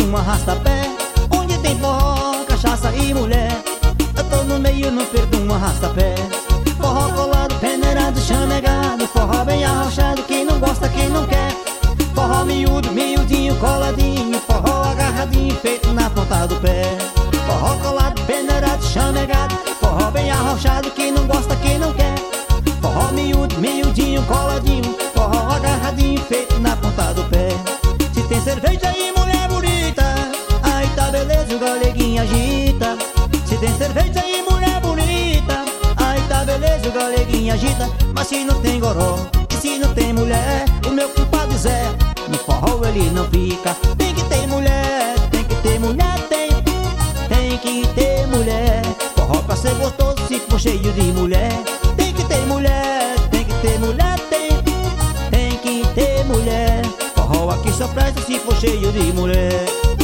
um arrasta-pé. Onde tem forró, cachaça e mulher, eu tô no meio, não perdo um arrasta-pé. Forró colado, peneirado, chamegado, forró bem arrochado, quem não gosta, quem não quer. Forró miúdo, miudinho, coladinho, forró agarradinho, feito na ponta do pé. Forró colado, peneirado, chamegado, forró bem arrochado, quem não gosta, quem não quer. Forró miúdo, miudinho, coladinho, forró agarradinho, feito na ponta do pé. Se tem cerveja e mulher bonita, aí tá beleza, o galeguinho agita. Se tem cerveja e mulher bonita, aí tá beleza, o galeguinho agita. Mas se não tem goró e se não tem mulher, o meu compadre Zé, no forró ele não fica. Tem que ter mulher, tem que ter mulher, tem que ter mulher. Forró pra ser gostoso se for cheio de mulher. Tem que ter mulher, tem que ter mulher, tem que ter mulher. Forró aqui só presta se for cheio de mulher.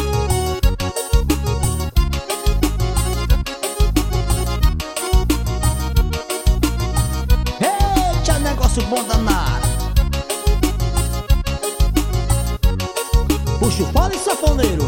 Eita, negócio bom danado. Puxa o fole, sanfoneiro.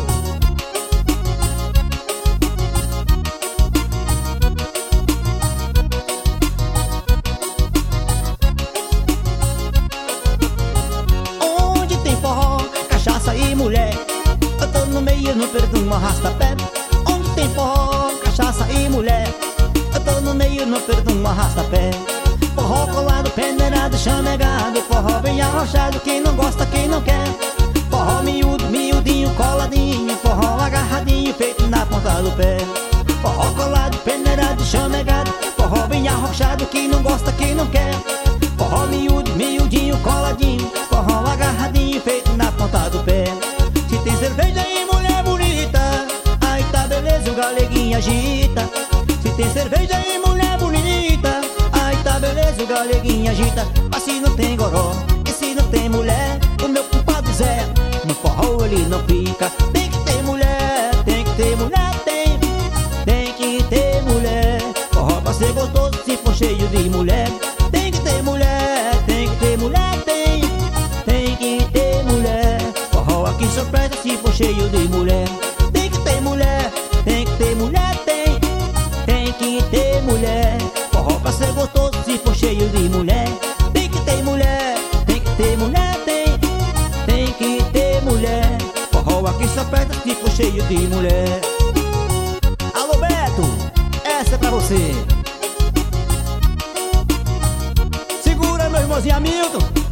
Onde tem forró, cachaça e mulher, eu tô no meio, não perdo um arrasta-pé. Onde tem forró, cachaça e mulher, eu tô no meio, não perdo um arrasta-pé. Forró colado, peneirado, chamegado, forró bem arrochado, quem não gosta, quem não quer. Forró miúdo, miudinho, coladinho, forró agarradinho, feito na ponta do pé. Forró colado, peneirado, chamegado, forró bem arrochado, quem não gosta, quem não quer. Forró miúdo, miudinho, coladinho, forró agarradinho, feito na ponta do pé. Se tem cerveja e mulher bonita, aí tá beleza, o galeguinho agita. Se tem cerveja e mulher bonita, aí tá beleza, o galeguinho agita. Mas se não tem goró e se não tem mulher, o meu compadre Zé, no forró ele não fica. Tem que ter mulher, tem que ter mulher, tem que ter mulher. Forró pra ser gostoso se for cheio de mulher. Tem que ter mulher, tem que ter mulher, tem que ter mulher. Forró aqui só presta se for cheio de mulher. Tem que ter mulher, tem que ter mulher, tem que ter mulher. Forró pra ser gostoso se for cheio de mulher. Tem que ter mulher, tem que ter mulher, tem que ter mulher. Forró aqui só presta se for cheio de mulher. Alô Beto, essa é pra você. Segura meu irmãozinho Hamilton.